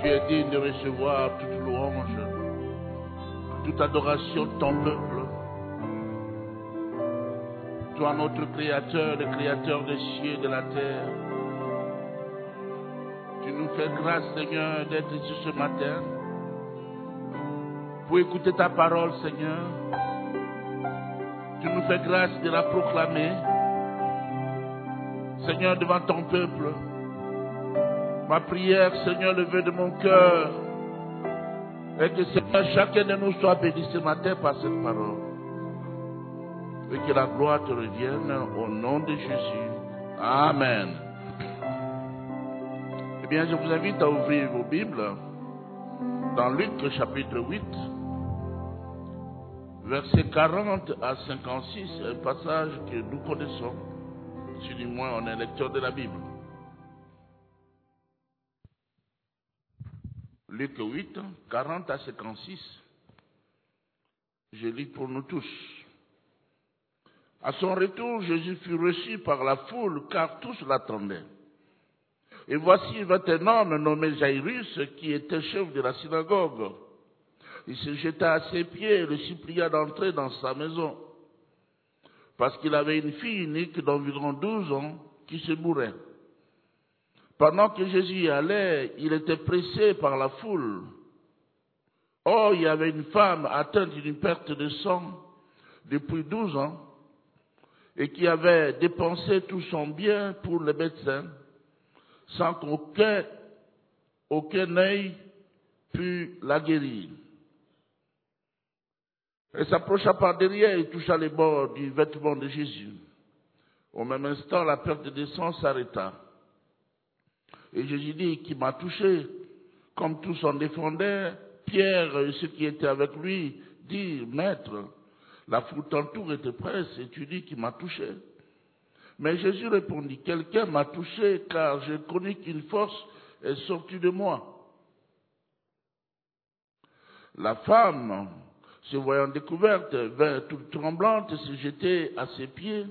Tu es digne de recevoir toute louange, toute adoration de ton peuple. Toi, notre Créateur, le Créateur des cieux et de la terre. Tu nous fais grâce, Seigneur, d'être ici ce matin pour écouter ta parole, Seigneur. Tu nous fais grâce de la proclamer, Seigneur, devant ton peuple. Ma prière, Seigneur, le vœu de mon cœur, est que, Seigneur, chacun de nous soit béni ce matin par cette parole. Et que la gloire te revienne au nom de Jésus. Amen. Eh bien, je vous invite à ouvrir vos Bibles dans Luc chapitre 8, versets 40 à 56, un passage que nous connaissons, si du moins on est lecteur de la Bible. Luc 8, 40 à 56. Je lis pour nous tous. À son retour, Jésus fut reçu par la foule, car tous l'attendaient. Et voici vint un homme nommé Jairus, qui était chef de la synagogue. Il se jeta à ses pieds et le supplia d'entrer dans sa maison, parce qu'il avait une fille unique d'environ 12 ans qui se mourait. Pendant que Jésus y allait, il était pressé par la foule. Or, il y avait une femme atteinte d'une perte de sang depuis 12 ans, et qui avait dépensé tout son bien pour les médecins, sans qu'aucun œil pût la guérir. Elle s'approcha par derrière et toucha les bords du vêtement de Jésus. Au même instant, la perte de sang s'arrêta. Et Jésus dit, qui m'a touché? Comme tous en défendaient, Pierre et ceux qui étaient avec lui dirent, Maître, la foule t'entoure et te presse, et tu dis qui m'a touché. Mais Jésus répondit, quelqu'un m'a touché, car j'ai connu qu'une force est sortie de moi. La femme, se voyant découverte, vint toute tremblante se jeter à ses pieds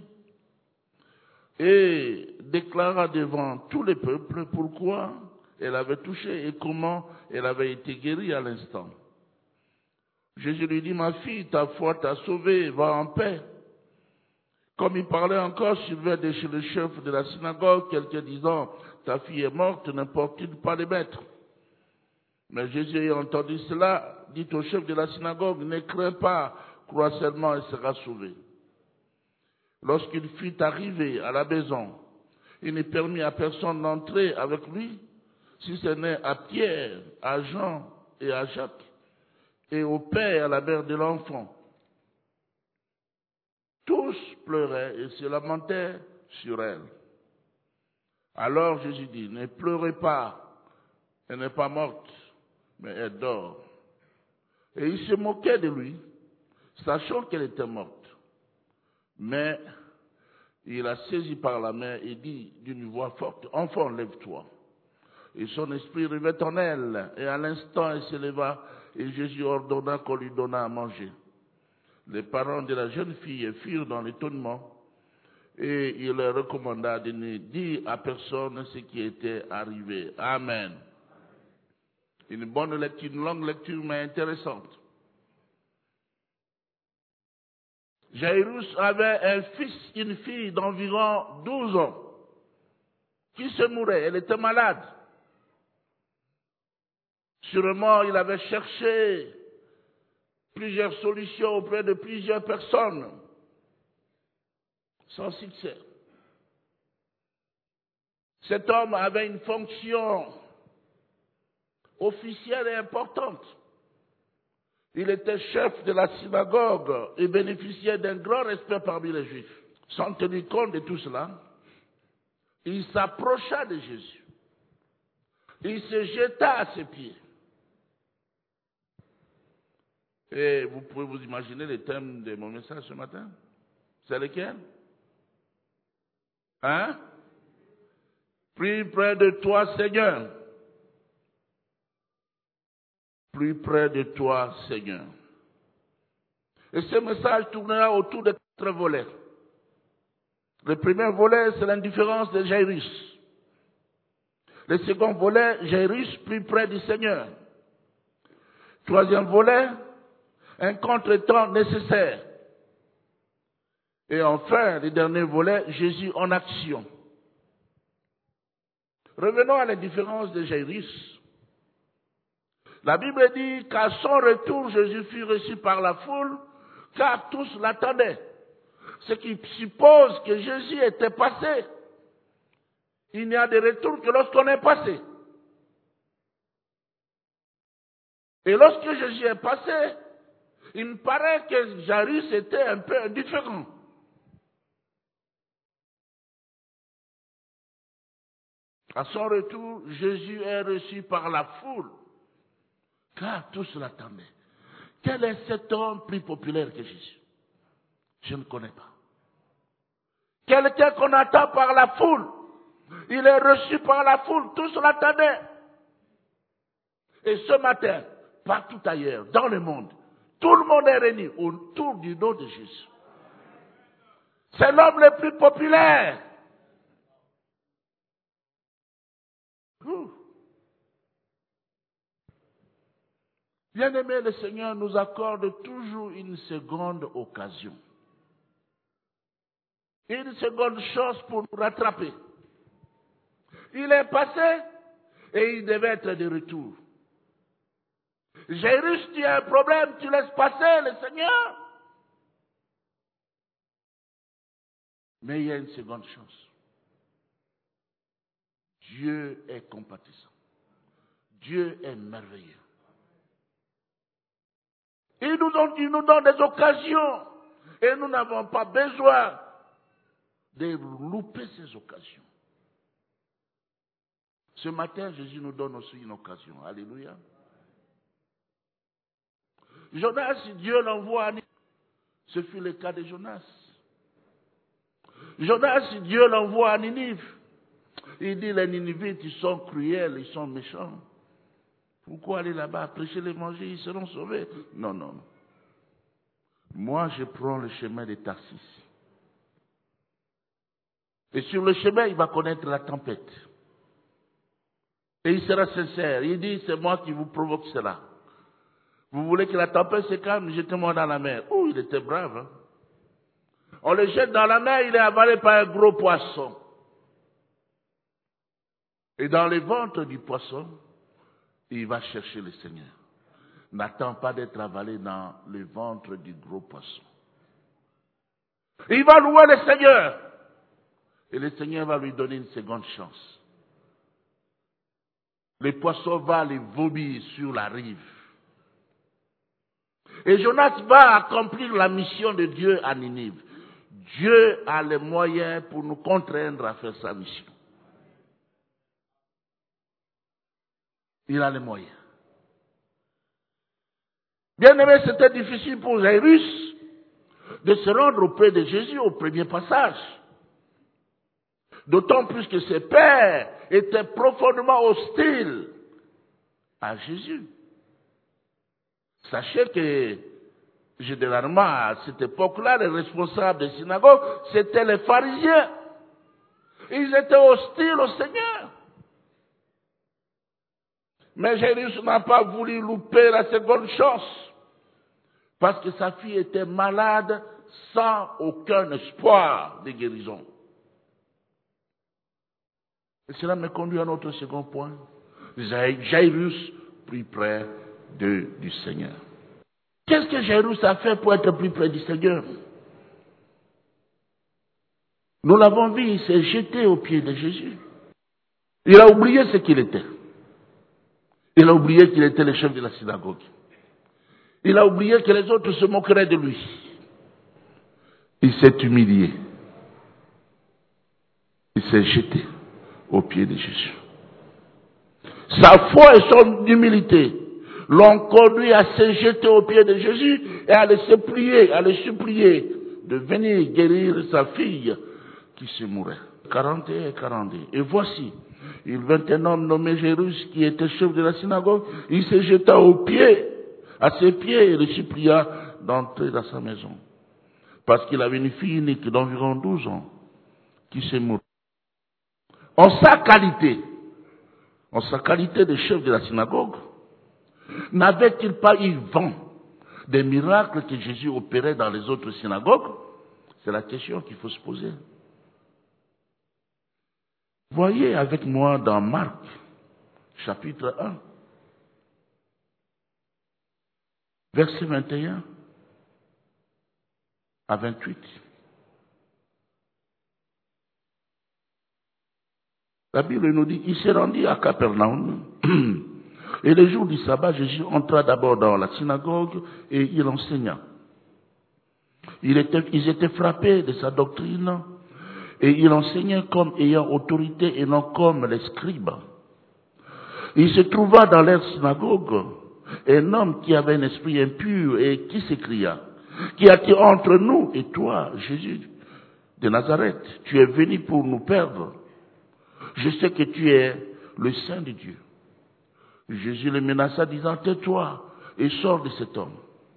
et déclara devant tous les peuples pourquoi elle avait touché et comment elle avait été guérie à l'instant. Jésus lui dit, ma fille, ta foi t'a sauvée, va en paix. Comme il parlait encore, survint de chez le chef de la synagogue quelqu'un disant, ta fille est morte, n'importe-t-il pas les maîtres. Mais Jésus ayant entendu cela, dit au chef de la synagogue, ne crains pas, crois seulement, elle sera sauvée. Lorsqu'il fut arrivé à la maison, il ne permit à personne d'entrer avec lui, si ce n'est à Pierre, à Jean et à Jacques, et au père et à la mère de l'enfant. Tous pleuraient et se lamentaient sur elle. Alors Jésus dit, ne pleurez pas, elle n'est pas morte, mais elle dort. Et il se moquait de lui, sachant qu'elle était morte. Mais il la saisit par la main et dit d'une voix forte, enfant, lève-toi. Et son esprit revint en elle, et à l'instant elle se leva, et Jésus ordonna qu'on lui donnât à manger. Les parents de la jeune fille furent dans l'étonnement, et il leur recommanda de ne dire à personne ce qui était arrivé. Amen. Une bonne lecture, une longue lecture, mais intéressante. Jairus avait un fils, une fille d'environ 12 ans, qui se mourait. Elle était malade. Sûrement, il avait cherché plusieurs solutions auprès de plusieurs personnes, sans succès. Cet homme avait une fonction officielle et importante. Il était chef de la synagogue et bénéficiait d'un grand respect parmi les Juifs. Sans tenir compte de tout cela, il s'approcha de Jésus. Il se jeta à ses pieds. Et vous pouvez vous imaginer le thème de mon message ce matin? C'est lequel? Hein? Plus près de toi, Seigneur. Plus près de toi, Seigneur. Et ce message tournera autour de 4 volets. Le premier volet, c'est l'indifférence de Jairus. Le second volet, Jairus plus près du Seigneur. Troisième volet, un contretemps nécessaire. Et enfin, le dernier volet, Jésus en action. Revenons à la différence de Jairus. La Bible dit qu'à son retour, Jésus fut reçu par la foule, car tous l'attendaient. Ce qui suppose que Jésus était passé. Il n'y a de retour que lorsqu'on est passé. Et lorsque Jésus est passé, il me paraît que Jairus était un peu différent. À son retour, Jésus est reçu par la foule, car tous l'attendaient. Quel est cet homme plus populaire que Jésus? Je ne connais pas. Quelqu'un qu'on attend par la foule. Il est reçu par la foule, tous l'attendaient. Et ce matin, partout ailleurs, dans le monde, tout le monde est réuni autour du nom de Jésus. C'est l'homme le plus populaire. Bien-aimé, le Seigneur nous accorde toujours une seconde occasion. Une seconde chance pour nous rattraper. Il est passé et il devait être de retour. Jairus, tu as un problème, tu laisses passer le Seigneur. Mais il y a une seconde chance. Dieu est compatissant. Dieu est merveilleux. Il nous donne des occasions et nous n'avons pas besoin de louper ces occasions. Ce matin, Jésus nous donne aussi une occasion. Alléluia. Jonas, Dieu l'envoie à Ninive. Ce fut le cas de Jonas. Jonas, Dieu l'envoie à Ninive. Il dit, les Ninivites, ils sont cruels, ils sont méchants. Pourquoi aller là-bas, prêcher l'évangile, ils seront sauvés? Non, non, non. Moi, je prends le chemin de Tarsis. Et sur le chemin, il va connaître la tempête. Et il sera sincère. Il dit, c'est moi qui vous provoque cela. Vous voulez que la tempête se calme, jetez-moi dans la mer. Oh, il était brave. Hein? On le jette dans la mer, il est avalé par un gros poisson. Et dans le ventre du poisson, il va chercher le Seigneur. N'attend pas d'être avalé dans le ventre du gros poisson. Il va louer le Seigneur. Et le Seigneur va lui donner une seconde chance. Le poisson va les vomir sur la rive. Et Jonas va accomplir la mission de Dieu à Ninive. Dieu a les moyens pour nous contraindre à faire sa mission. Il a les moyens. Bien aimé, c'était difficile pour Jairus de se rendre auprès de Jésus au premier passage. D'autant plus que ses pères étaient profondément hostiles à Jésus. Sachez que, généralement, à cette époque-là, les responsables des synagogues, c'étaient les pharisiens. Ils étaient hostiles au Seigneur. Mais Jairus n'a pas voulu louper la seconde chance, parce que sa fille était malade sans aucun espoir de guérison. Et cela me conduit à notre second point. Jairus plus près du Seigneur. Qu'est-ce que Jairus a fait pour être plus près du Seigneur? Nous l'avons vu, il s'est jeté aux pieds de Jésus. Il a oublié ce qu'il était. Il a oublié qu'il était le chef de la synagogue. Il a oublié que les autres se moqueraient de lui. Il s'est humilié. Il s'est jeté aux pieds de Jésus. Sa foi et son humilité l'ont conduit à se jeter aux pieds de Jésus et à le supplier de venir guérir sa fille qui se mourait. 41 et 42. Et voici, il vint un homme nommé Jairus qui était chef de la synagogue. Il se jeta à ses pieds et le supplia d'entrer dans sa maison. Parce qu'il avait une fille unique d'environ 12 ans qui se mourait. En sa qualité en sa qualité de chef de la synagogue, n'avait-il pas eu vent des miracles que Jésus opérait dans les autres synagogues? C'est la question qu'il faut se poser. Voyez avec moi dans Marc, chapitre 1, verset 21 à 28. La Bible nous dit, il s'est rendu à Capernaum, et le jour du sabbat, Jésus entra d'abord dans la synagogue et il enseigna. Ils étaient frappés de sa doctrine, et il enseignait comme ayant autorité et non comme les scribes. Il se trouva dans leur synagogue un homme qui avait un esprit impur et qui s'écria, qu'y a-t-il entre nous et toi, Jésus de Nazareth? Tu es venu pour nous perdre. Je sais que tu es le Saint de Dieu. Jésus le menaça, disant, tais-toi et sors de cet homme.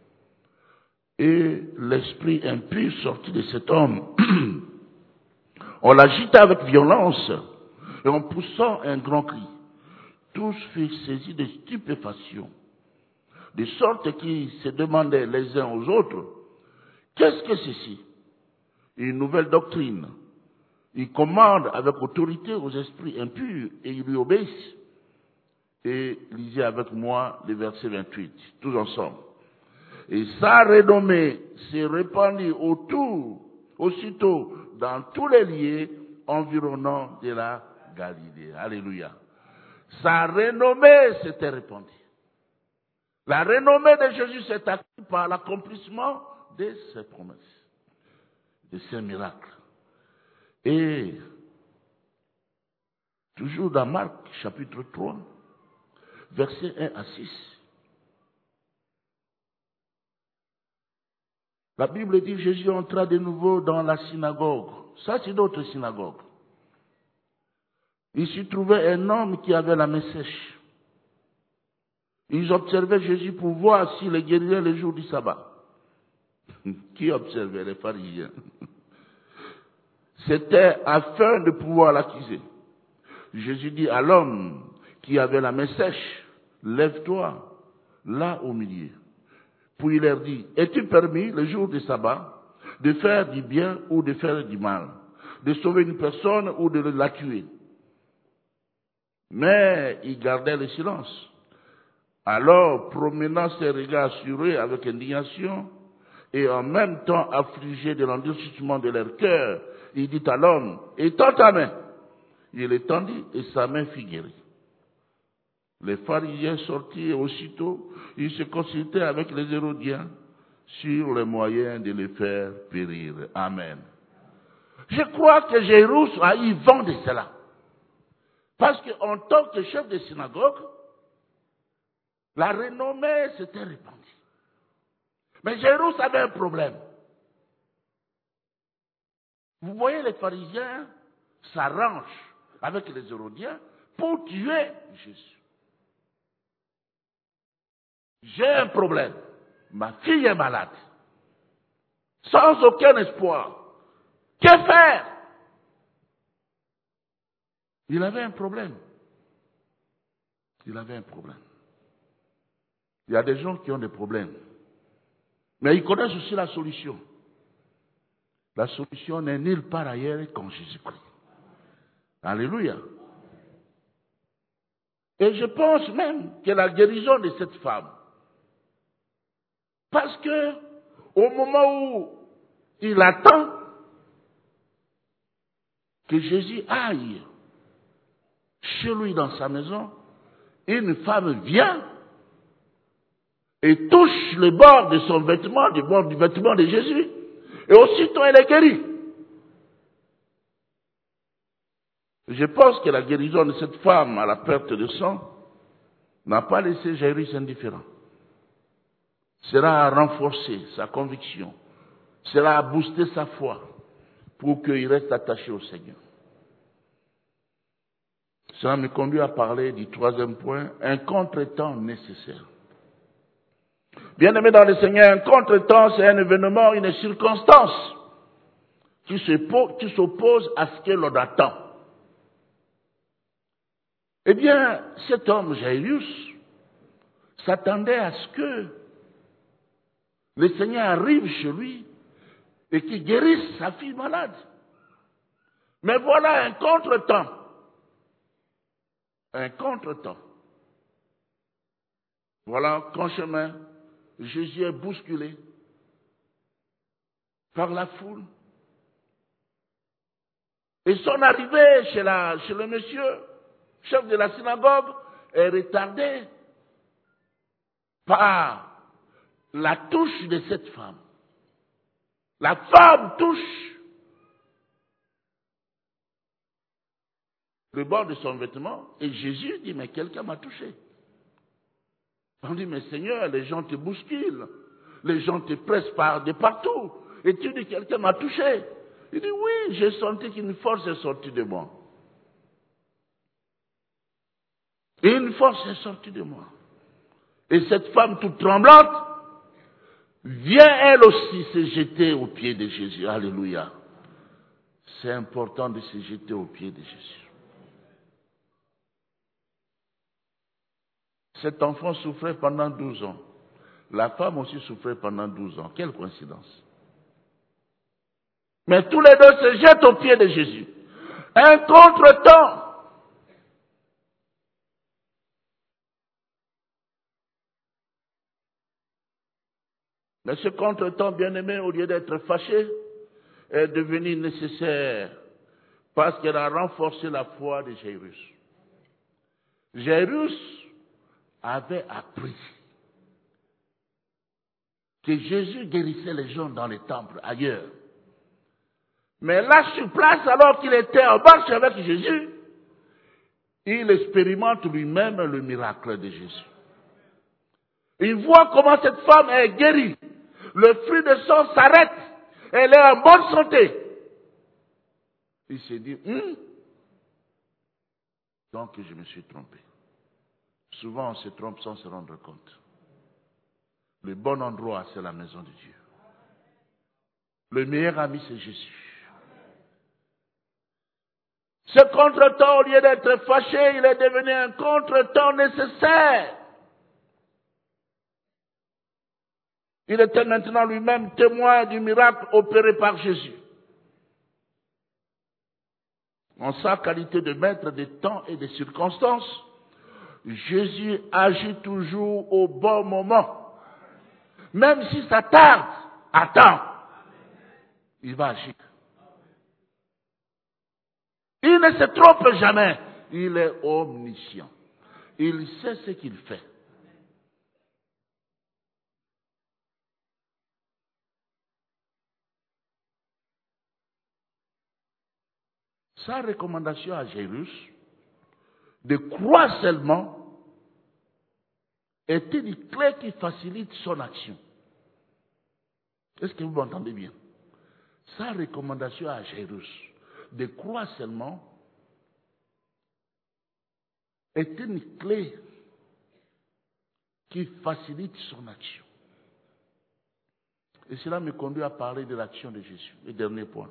Et l'esprit impur sortit de cet homme. On l'agita avec violence et en poussant un grand cri. Tous furent saisis de stupéfaction, de sorte qu'ils se demandaient les uns aux autres, qu'est-ce que ceci? Une nouvelle doctrine. Il commande avec autorité aux esprits impurs et ils lui obéissent. Et lisez avec moi le verset 28, tous ensemble. Et sa renommée s'est répandue aussitôt dans tous les lieux environnants de la Galilée. Alléluia. Sa renommée s'était répandue. La renommée de Jésus s'est acquise par l'accomplissement de ses promesses, de ses miracles. Et toujours dans Marc, chapitre 3, versets 1 à 6, la Bible dit, Jésus entra de nouveau dans la synagogue. Ça, c'est d'autres synagogues. Il s'y trouvait un homme qui avait la main sèche. Ils observaient Jésus pour voir s'il guérirait le jour du sabbat. Qui observait? Les pharisiens. C'était afin de pouvoir l'accuser. Jésus dit à l'homme qui avait la main sèche, lève-toi, là au milieu. Puis il leur dit, es-tu permis le jour du sabbat de faire du bien ou de faire du mal, de sauver une personne ou de la tuer? Mais il gardait le silence. Alors, promenant ses regards sur eux avec indignation et en même temps affligé de l'endurcissement de leur cœur, il dit à l'homme, étends ta main. Il étendit et sa main fut guérie. Les pharisiens sortirent aussitôt, ils se consultaient avec les Hérodiens sur les moyens de les faire périr. Amen. Je crois que Jérusalem a eu vent de cela. Parce qu'en tant que chef de synagogue, la renommée s'était répandue. Mais Jérusalem avait un problème. Vous voyez, les pharisiens s'arrangent avec les Hérodiens pour tuer Jésus. J'ai un problème. Ma fille est malade. Sans aucun espoir. Que faire? Il avait un problème. Il avait un problème. Il y a des gens qui ont des problèmes. Mais ils connaissent aussi la solution. La solution n'est nulle part ailleurs qu'en Jésus-Christ. Alléluia. Et je pense même que la guérison de cette femme, parce que au moment où il attend que Jésus aille chez lui dans sa maison, une femme vient et touche le bord de son vêtement, du bord du vêtement de Jésus, et aussitôt elle est guérie. Je pense que la guérison de cette femme à la perte de sang n'a pas laissé Jairus indifférent. Cela a renforcé sa conviction, cela a boosté sa foi pour qu'il reste attaché au Seigneur. Cela me conduit à parler du troisième point, un contretemps nécessaire. Bien-aimé dans le Seigneur, un contretemps, c'est un événement, une circonstance qui s'oppose à ce que l'on attend. Eh bien, cet homme, Jairus, s'attendait à ce que le Seigneur arrive chez lui et qu'il guérisse sa fille malade. Mais voilà un contretemps. Un contretemps. Voilà qu'en chemin, Jésus est bousculé par la foule. Et son arrivée chez le monsieur, chef de la synagogue, est retardée par la touche de cette femme. La femme touche le bord de son vêtement et Jésus dit, mais quelqu'un m'a touché. On dit, mais Seigneur, les gens te bousculent, les gens te pressent de partout. Et tu dis, quelqu'un m'a touché. Il dit, oui, j'ai senti qu'une force est sortie de moi. Et une force est sortie de moi. Et cette femme toute tremblante vient elle aussi se jeter aux pieds de Jésus. Alléluia. C'est important de se jeter aux pieds de Jésus. Cet enfant souffrait pendant 12 ans. La femme aussi souffrait pendant 12 ans. Quelle coïncidence. Mais tous les deux se jettent aux pieds de Jésus. Un contretemps. Mais ce contretemps, bien-aimé, au lieu d'être fâché, est devenu nécessaire parce qu'elle a renforcé la foi de Jairus. Jairus avait appris que Jésus guérissait les gens dans les temples, ailleurs. Mais là, sur place, alors qu'il était en marche avec Jésus, il expérimente lui-même le miracle de Jésus. Il voit comment cette femme est guérie. Le flux de sang s'arrête. Elle est en bonne santé. Il s'est dit, donc je me suis trompé. Souvent, on se trompe sans se rendre compte. Le bon endroit, c'est la maison de Dieu. Le meilleur ami, c'est Jésus. Ce contretemps, au lieu d'être fâché, il est devenu un contretemps nécessaire. Il était maintenant lui-même témoin du miracle opéré par Jésus. En sa qualité de maître des temps et des circonstances, Jésus agit toujours au bon moment. Même si ça tarde, attends, il va agir. Il ne se trompe jamais. Il est omniscient. Il sait ce qu'il fait. Sa recommandation à Jairus de croire seulement était une clé qui facilite son action. Est-ce que vous m'entendez bien? Sa recommandation à Jairus de croire seulement est une clé qui facilite son action. Et cela me conduit à parler de l'action de Jésus. Le dernier point.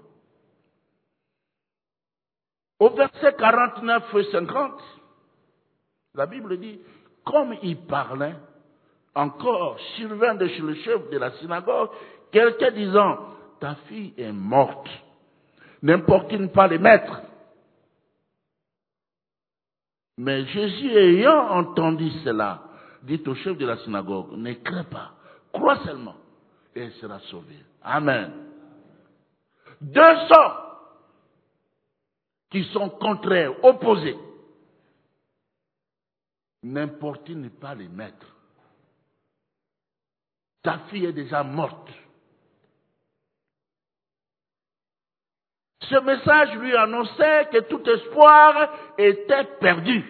Au verset 49 et 50, la Bible dit, comme il parlait, encore survint de chez le chef de la synagogue, quelqu'un disant, ta fille est morte, n'importune pas les maîtres. Mais Jésus ayant entendu cela, dit au chef de la synagogue, ne crains pas, crois seulement, et elle sera sauvée. Amen. Deux sortes qui sont contraires, opposés. N'importune pas les maîtres. Ta fille est déjà morte. Ce message lui annonçait que tout espoir était perdu.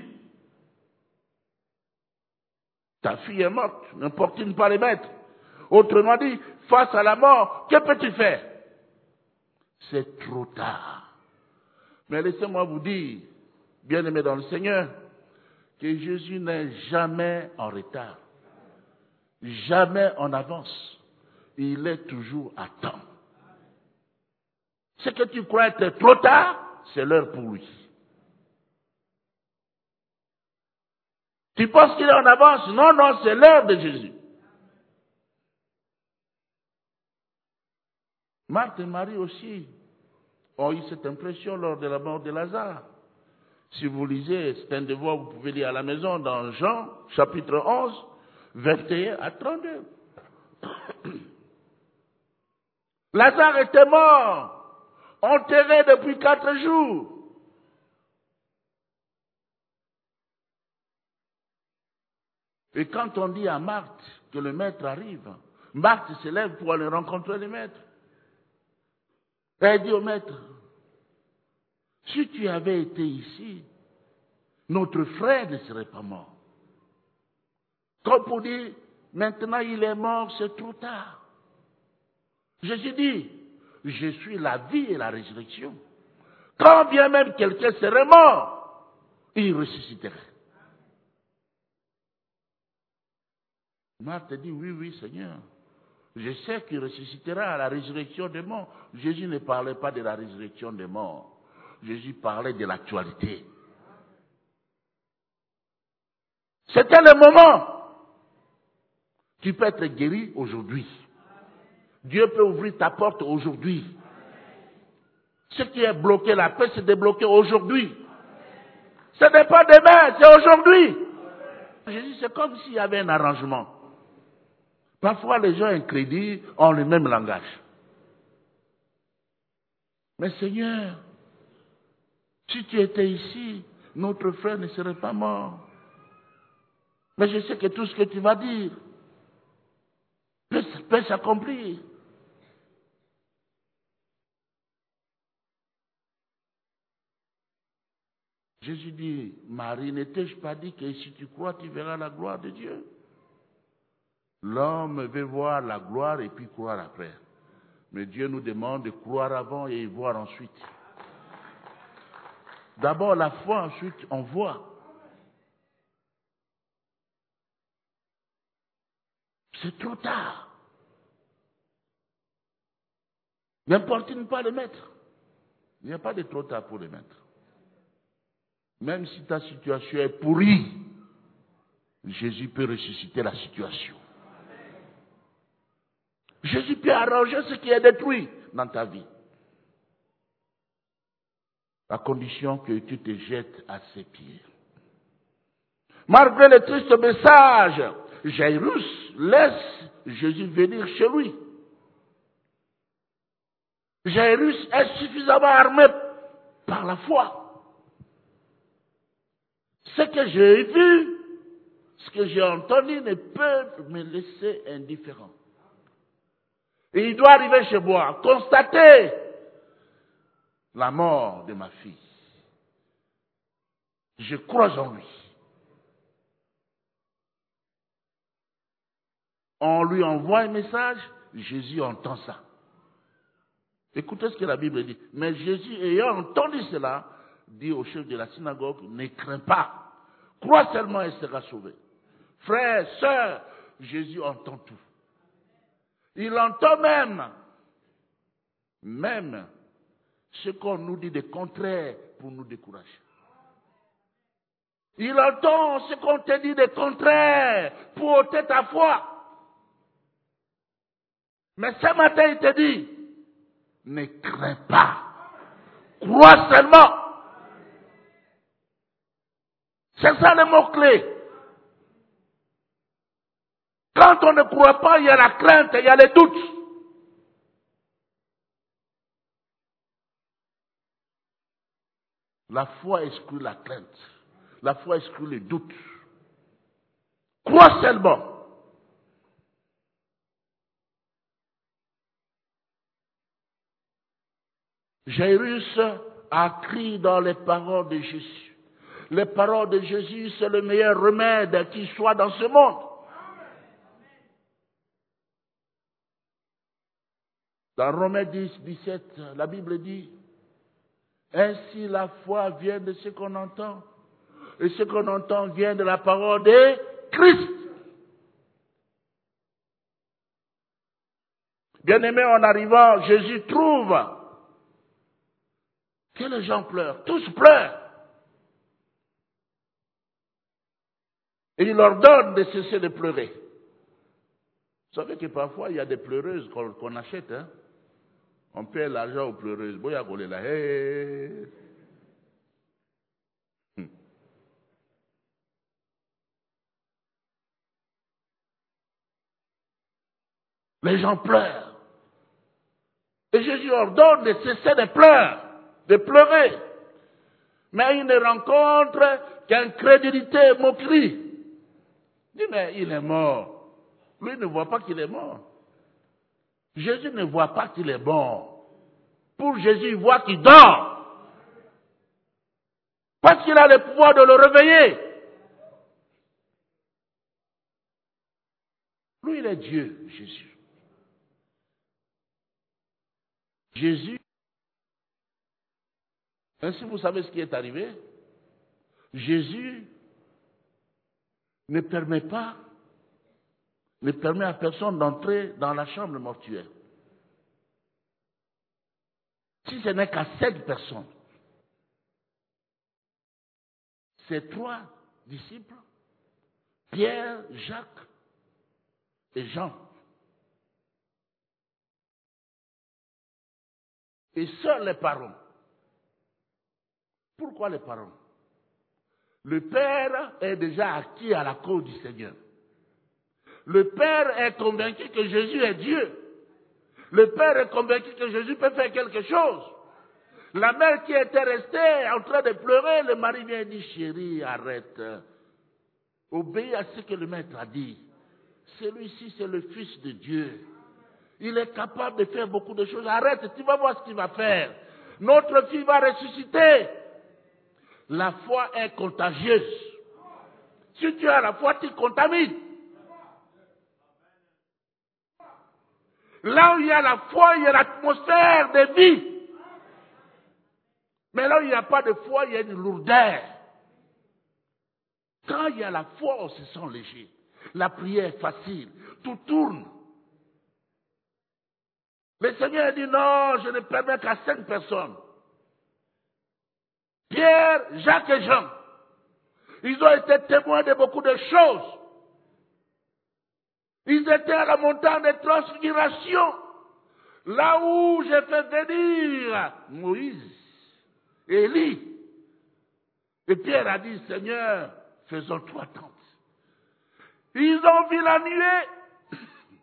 Ta fille est morte, n'importune pas les maîtres. Autrement dit, face à la mort, que peux-tu faire? C'est trop tard. Mais laissez-moi vous dire, bien-aimés dans le Seigneur, que Jésus n'est jamais en retard, jamais en avance. Il est toujours à temps. Ce que tu crois être trop tard, c'est l'heure pour lui. Tu penses qu'il est en avance? Non, non, c'est l'heure de Jésus. Marthe et Marie aussi ont eu cette impression lors de la mort de Lazare. Si vous lisez, c'est un devoir, vous pouvez lire à la maison dans Jean, chapitre 11, 21 à 32. Lazare était mort, enterré depuis 4 jours. Et quand on dit à Marthe que le maître arrive, Marthe se lève pour aller rencontrer le maître. Elle dit au maître, si tu avais été ici, notre frère ne serait pas mort. Comme pour dire, maintenant il est mort, c'est trop tard. Jésus dit, je suis la vie et la résurrection. Quand bien même quelqu'un serait mort, il ressusciterait. Marthe dit, oui, oui, Seigneur. Je sais qu'il ressuscitera à la résurrection des morts. Jésus ne parlait pas de la résurrection des morts. Jésus parlait de l'actualité. C'était le moment. Tu peux être guéri aujourd'hui. Dieu peut ouvrir ta porte aujourd'hui. Ce qui est bloqué, la paix, c'est débloqué aujourd'hui. Ce n'est pas demain, c'est aujourd'hui. Jésus, c'est comme s'il y avait un arrangement. Parfois, les gens incrédules ont le même langage. Mais Seigneur, si tu étais ici, notre frère ne serait pas mort. Mais je sais que tout ce que tu vas dire peut s'accomplir. Jésus dit, Marie, n'étais-je pas dit que si tu crois, tu verras la gloire de Dieu? L'homme veut voir la gloire et puis croire après. Mais Dieu nous demande de croire avant et voir ensuite. D'abord la foi, ensuite on voit. C'est trop tard. N'importune pas le maître. Il n'y a pas de trop tard pour le maître. Même si ta situation est pourrie, Jésus peut ressusciter la situation. Jésus peut arranger ce qui est détruit dans ta vie. À condition que tu te jettes à ses pieds. Malgré le triste message, Jairus laisse Jésus venir chez lui. Jairus est suffisamment armé par la foi. Ce que j'ai vu, ce que j'ai entendu ne peut me laisser indifférent. Et il doit arriver chez moi, constater la mort de ma fille. Je crois en lui. On lui envoie un message, Jésus entend ça. Écoutez ce que la Bible dit. Mais Jésus, ayant entendu cela, dit au chef de la synagogue, ne crains pas. Crois seulement et sera sauvé. Frères, sœurs, Jésus entend tout. Il entend même ce qu'on nous dit de contraire pour nous décourager. Il entend ce qu'on te dit de contraire pour ôter ta foi. Mais ce matin, il te dit, ne crains pas. Crois seulement. C'est ça le mot-clé. Quand on ne croit pas, il y a la crainte, il y a les doutes. La foi exclut la crainte. La foi exclut les doutes. Crois seulement. Jairus a crié dans les paroles de Jésus. Les paroles de Jésus, c'est le meilleur remède qui soit dans ce monde. Dans Romains 10, 17, la Bible dit, ainsi la foi vient de ce qu'on entend, et ce qu'on entend vient de la parole de Christ. Bien-aimé, en arrivant, Jésus trouve que les gens pleurent, tous pleurent. Et il leur donne de cesser de pleurer. Vous savez que parfois, il y a des pleureuses qu'on achète. Hein? On paie l'argent aux pleureuses. Boya golé là. Hey. Les gens pleurent. Et Jésus ordonne de cesser de pleurer, de pleurer. Mais il ne rencontre qu'incrédulité et moquerie. Il dit, mais il est mort. Lui ne voit pas qu'il est mort. Jésus ne voit pas qu'il est mort. Pour Jésus, il voit qu'il dort. Parce qu'il a le pouvoir de le réveiller. Lui, il est Dieu, Jésus. Jésus, ainsi vous savez ce qui est arrivé? Jésus ne permet à personne d'entrer dans la chambre mortuaire. Si ce n'est qu'à 5 personnes, ces 3 disciples, Pierre, Jacques et Jean. Et seuls les parents. Pourquoi les parents? Le Père est déjà acquis à la cause du Seigneur. Le Père est convaincu que Jésus est Dieu. Le Père est convaincu que Jésus peut faire quelque chose. La mère qui était restée en train de pleurer, le mari vient et dit, chérie, arrête. Obéis à ce que le maître a dit. Celui-ci, c'est le Fils de Dieu. Il est capable de faire beaucoup de choses. Arrête, tu vas voir ce qu'il va faire. Notre fille va ressusciter. La foi est contagieuse. Si tu as la foi, tu contamines. Là où il y a la foi, il y a l'atmosphère de vie. Mais là où il n'y a pas de foi, il y a une lourdeur. Quand il y a la foi, on se sent léger. La prière est facile. Tout tourne. Le Seigneur dit non, je ne permets qu'à 5 personnes. Pierre, Jacques et Jean. Ils ont été témoins de beaucoup de choses. Ils étaient à la montagne de transfiguration. Là où j'ai fait venir Moïse, Élie. Et Pierre a dit, Seigneur, faisons 3 tentes. Ils ont vu la nuée.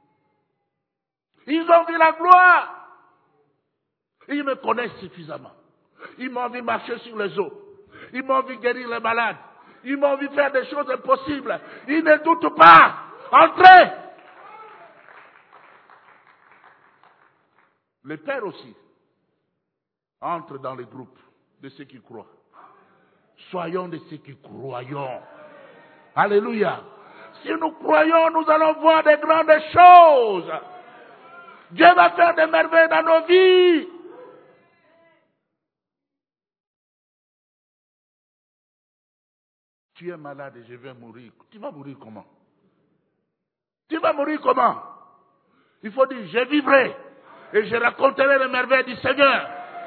Ils ont vu la gloire. Ils me connaissent suffisamment. Ils m'ont vu marcher sur les eaux. Ils m'ont vu guérir les malades. Ils m'ont vu faire des choses impossibles. Ils ne doutent pas. Entrez. Le Père aussi entre dans le groupe de ceux qui croient. Soyons de ceux qui croyons. Alléluia. Si nous croyons, nous allons voir des grandes choses. Dieu va faire des merveilles dans nos vies. Tu es malade et je vais mourir. Tu vas mourir comment? Tu vas mourir comment? Il faut dire, je vivrai et je raconterai les merveilles du Seigneur.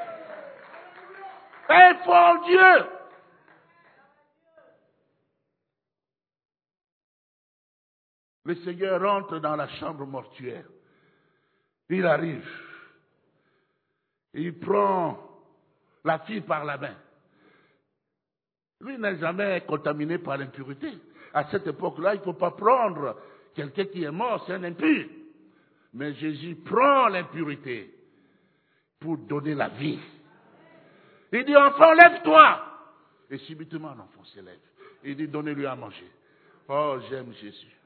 Et foi en Dieu. Le Seigneur rentre dans la chambre mortuaire. Il arrive. Il prend la fille par la main. Lui n'est jamais contaminé par l'impureté. À cette époque-là, il ne faut pas prendre quelqu'un qui est mort, c'est un impur. Mais Jésus prend l'impureté pour donner la vie. Il dit, enfant, lève-toi. Et subitement, l'enfant se lève. Il dit, donnez-lui à manger. Oh, j'aime Jésus.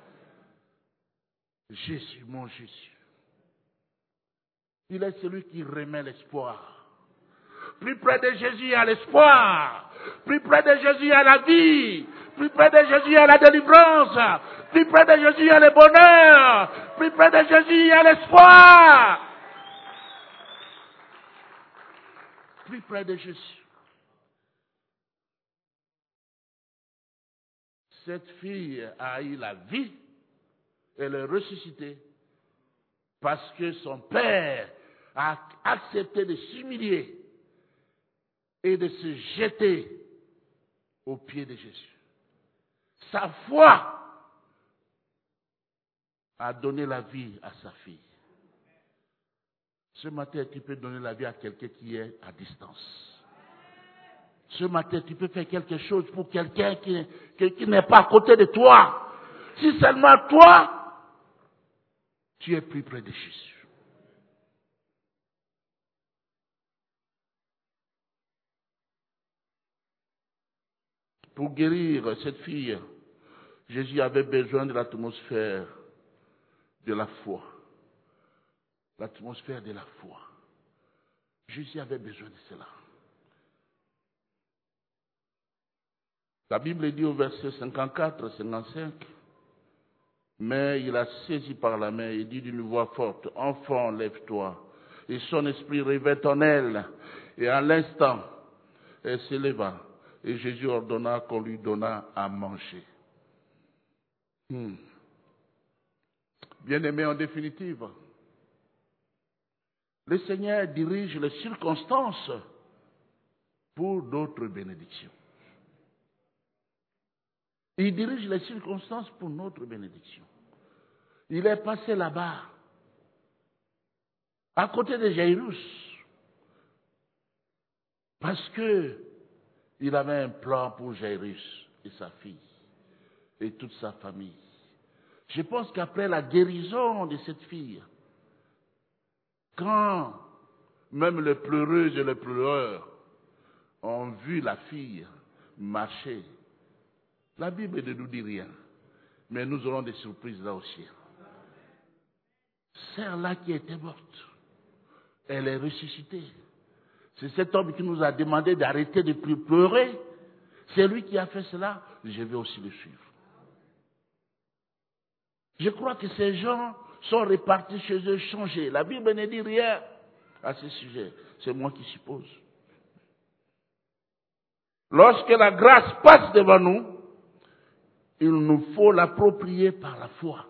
Jésus, mon Jésus. Il est celui qui remet l'espoir. Plus près de Jésus, il y a l'espoir. Plus près de Jésus, il y a la vie. Plus près de Jésus, il y a la délivrance. Plus près de Jésus, il y a le bonheur. Plus près de Jésus, il y a l'espoir. Plus près de Jésus. Cette fille a eu la vie. Elle est ressuscitée. Parce que son père a accepté de s'humilier et de se jeter aux pieds de Jésus. sa foi a donné la vie à sa fille. Ce matin, tu peux donner la vie à quelqu'un qui est à distance. Ce matin, tu peux faire quelque chose pour quelqu'un qui n'est pas à côté de toi. Si seulement toi, tu es plus près de Jésus. Pour guérir cette fille, Jésus avait besoin de l'atmosphère de la foi. L'atmosphère de la foi. Jésus avait besoin de cela. La Bible dit au verset 54-55, mais il a saisi par la main et dit d'une voix forte, « Enfant, lève-toi. » Et son esprit revint en elle. Et à l'instant, elle s'éleva. Et Jésus ordonna qu'on lui donnât à manger. Bien-aimé, en définitive, le Seigneur dirige les circonstances pour d'autres bénédictions. Il dirige les circonstances pour notre bénédiction. Il est passé là-bas, à côté de Jairus, parce qu'il avait un plan pour Jairus et sa fille et toute sa famille. Je pense qu'après la guérison de cette fille, quand même les pleureuses et les pleureurs ont vu la fille marcher, la Bible ne nous dit rien, mais nous aurons des surprises là aussi. Celle-là qui était morte, elle est ressuscitée. C'est cet homme qui nous a demandé d'arrêter de plus pleurer. C'est lui qui a fait cela, je vais aussi le suivre. Je crois que ces gens sont répartis chez eux, changés. La Bible ne dit rien à ce sujet. C'est moi qui suppose. Lorsque la grâce passe devant nous, il nous faut l'approprier par la foi.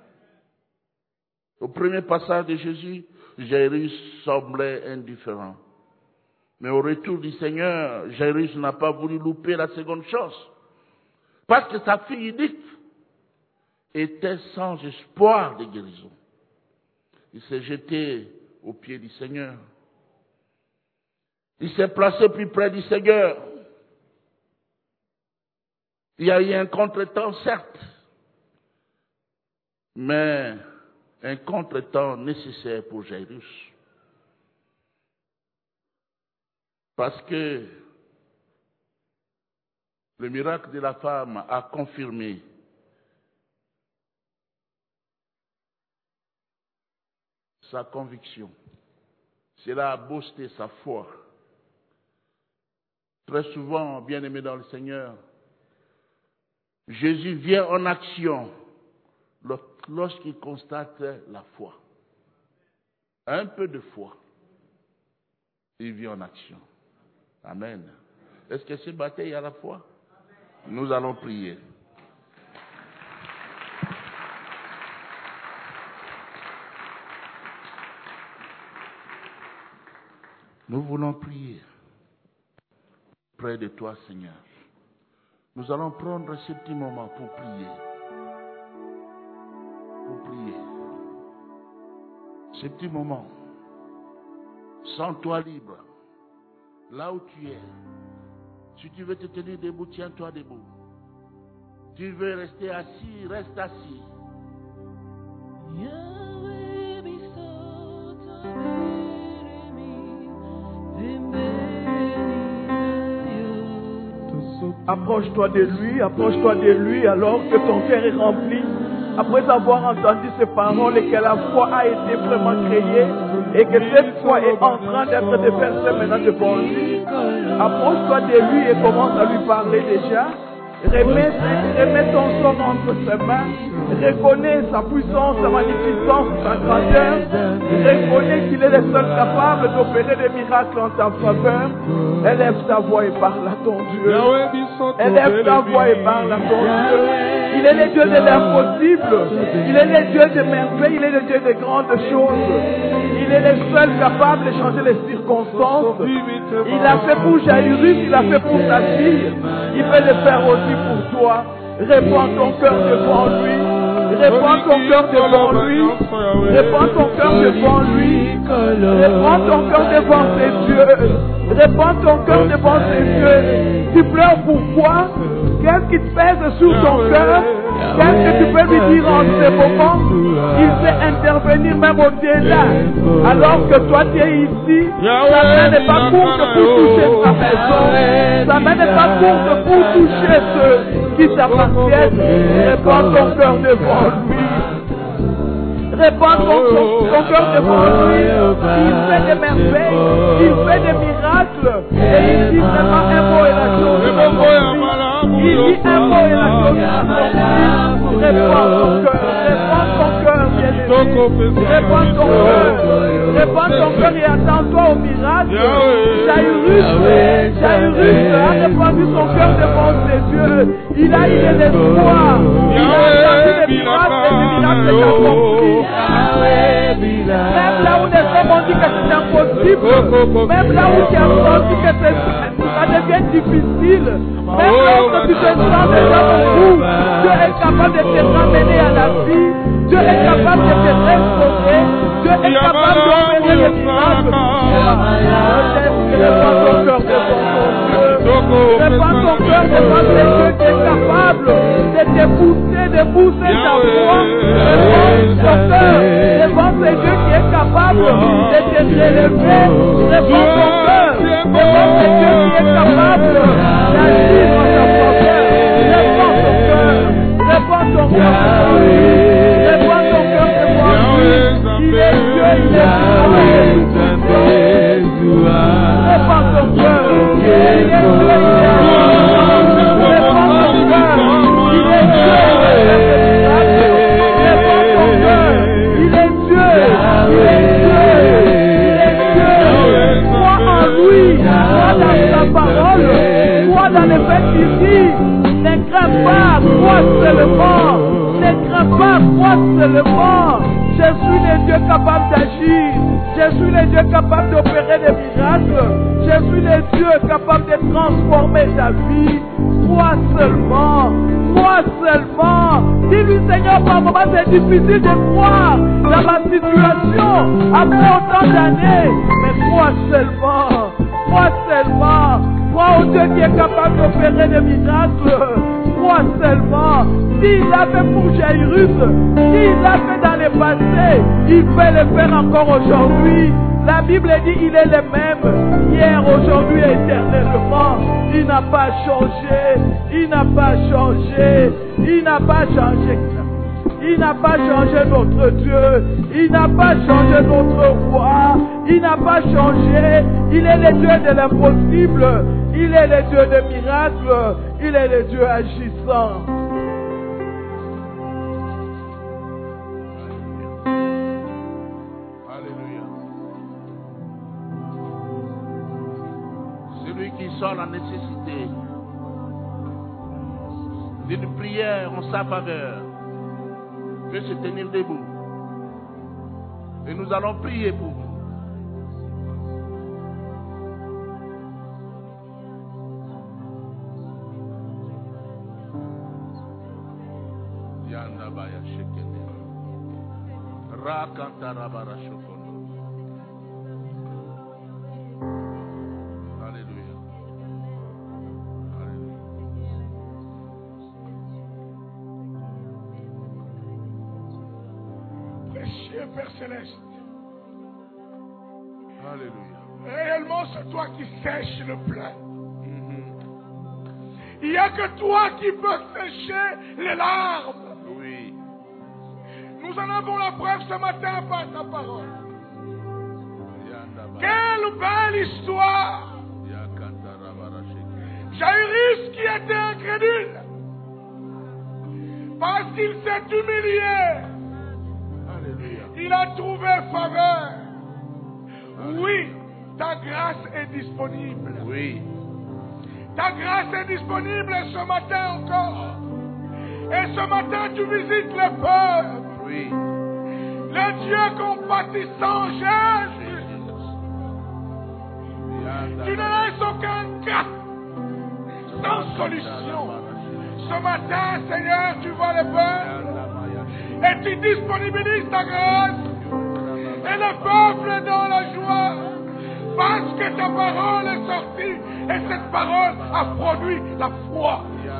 Au premier passage de Jésus, Jairus semblait indifférent. Mais au retour du Seigneur, Jairus n'a pas voulu louper la seconde chose. Parce que sa fille unique était sans espoir de guérison. Il s'est jeté aux pieds du Seigneur. Il s'est placé plus près du Seigneur. Il y a eu un contretemps, certes, mais un contretemps nécessaire pour Jairus. Parce que le miracle de la femme a confirmé sa conviction. Cela a boosté sa foi. Très souvent, bien-aimé dans le Seigneur, Jésus vient en action lorsqu'il constate la foi. Un peu de foi, il vient en action. Amen. Est-ce que ce matin, il y a la foi? Nous allons prier. Nous voulons prier près de toi, Seigneur. Nous allons prendre ce petit moment pour prier. Pour prier. Ce petit moment. Sens-toi libre. Là où tu es. Si tu veux te tenir debout, tiens-toi debout. Tu veux rester assis, reste assis. Approche-toi de lui alors que ton cœur est rempli. Après avoir entendu ces paroles et que la foi a été vraiment créée et que cette foi est en train d'être déversée maintenant devant lui, approche-toi de lui et commence à lui parler déjà. Remets ton sort entre ses mains. Reconnais sa puissance, sa magnificence, sa grandeur. Reconnais qu'il est le seul capable d'opérer des miracles en ta faveur. Élève ta voix et parle à ton Dieu. Élève ta voix et parle à ton Dieu. Il est le Dieu de l'impossible. Il est le Dieu des merveilles. Il est le Dieu des grandes choses. Il est le seul capable de changer les circonstances. Il a fait pour Jairus, il a fait pour ta fille. Il peut le faire aussi pour toi. Répands ton cœur devant lui. Répands ton cœur devant lui. Répands ton cœur devant lui. Répands ton cœur devant ses yeux. Répands ton cœur devant ses yeux. Tu pleures pourquoi? Qu'est-ce qui te pèse sur ton cœur? Qu'est-ce que tu peux lui dire en ce moment? Il sait intervenir même au-delà. Alors que toi tu es ici, sa main n'est pas courte pour toucher ta maison. Sa main n'est pas courte pour toucher ceux qui t'appartiennent. Répands ton cœur devant lui. Répands ton cœur devant lui. Il fait des merveilles, il fait des miracles. Et il dit vraiment un mot et la chose s'accomplit. Il dit un mot et la chose s'accomplit. Répands ton cœur, bien-aimé. Répands ton cœur. Répands ton cœur et attends-toi au miracle. Jairus a répandu son cœur devant ses yeux. Il a eu l'espoir. Il a attendu les miracles et les miracles s'accomplissent. Même là où les hommes ont dit que c'est impossible, même là où tu as senti que ça devient difficile, même lorsque tu te sens déjà au bout, Dieu est capable de te ramener à la vie, Dieu est capable de te restaurer, Dieu est capable d'opérer les miracles. Répands ton cœur devant ton Dieu. Répands ton cœur devant Dieu qui est capable de te pousser ta foi. Répands ton cœur devant ce Dieu qui est capable de te relever. Répands ton cœur devant ce Dieu qui est capable d'agir en ta faveur. Répands ton cœur. Répands ton cœur devant lui. Répands ton cœur devant lui. Il est Dieu, il est Dieu. Répands ton cœur. Il est Dieu, il est Répands ton cœur. Il est Dieu. Répands ton cœur. Il est Dieu. Il est Dieu. Il est Dieu. Crois en lui. Crois dans sa parole. Crois dans le fait qu'il dit. Ne crains pas, crois seulement. Ne crains pas, crois seulement. Je suis le Dieu capable d'agir. Je suis le Dieu capable d'opérer des miracles. Je suis le Dieu capable de transformer ta vie. Crois seulement. Crois seulement. Dis-lui, Seigneur, par moment c'est difficile de croire dans ma situation après autant d'années. Mais crois seulement. Crois seulement. Crois au Dieu qui est capable d'opérer des miracles. Crois seulement. S'il l'a fait pour Jairus, s'il l'a fait dans le passé, il peut le faire encore aujourd'hui. La Bible dit qu'il est le même, hier, aujourd'hui et éternellement. Il n'a pas changé. Il n'a pas changé. Il n'a pas changé. Il n'a pas changé notre Dieu. Il n'a pas changé notre roi. Il n'a pas changé. Il est le Dieu de l'impossible. Il est le Dieu des miracles. Il est le Dieu agissant. Alléluia. Celui qui sent la nécessité d'une prière en sa faveur peut se tenir debout. Et nous allons prier pour vous. Alléluia. Précieux Père Céleste. Alléluia. Réellement, c'est toi qui sèches le plein. Il n'y a que toi qui peux sécher les larmes. Oui. Nous en avons la preuve ce matin par ta parole. Quelle belle histoire. Jairus qui était incrédule. Parce qu'il s'est humilié. Alléluia. Il a trouvé faveur. Oui, ta grâce est disponible. Oui. Ta grâce est disponible ce matin encore. Et ce matin, tu visites le peuple. Oui. Le Dieu compatissant, Jésus. Tu ne laisses aucun cas sans solution. Ce matin, Seigneur, tu vois le peuple et tu disponibilises ta grâce. Et le peuple est dans la joie parce que ta parole est sortie et cette parole a produit la foi.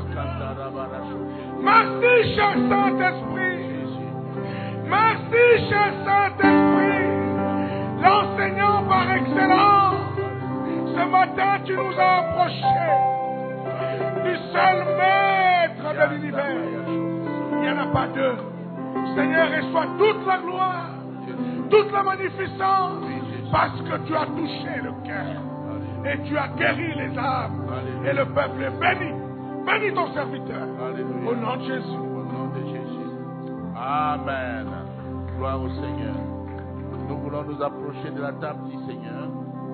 Merci, cher Saint-Esprit. Merci, cher Saint-Esprit. L'enseignant par excellence. Ce matin, tu nous as approchés du seul maître de l'univers. Il n'y en a pas deux. Seigneur, reçois toute la gloire, toute la magnificence, parce que tu as touché le cœur et tu as guéri les âmes. Et le peuple est béni. Bénis ton serviteur. Au nom de Jésus. Au nom de Jésus. Amen. Gloire au Seigneur. Nous voulons nous approcher de la table du Seigneur.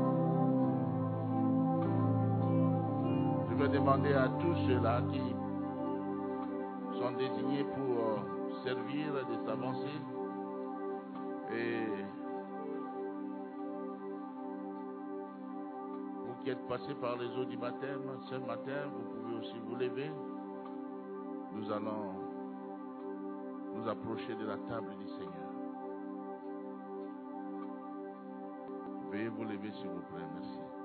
Je vais demander à tous ceux-là qui sont désignés pour servir de s'avancer. Et vous qui êtes passés par les eaux du baptême, ce matin, vous pouvez aussi vous lever. Nous allons nous approcher de la table du Seigneur. Veuillez vous lever s'il vous plaît, merci.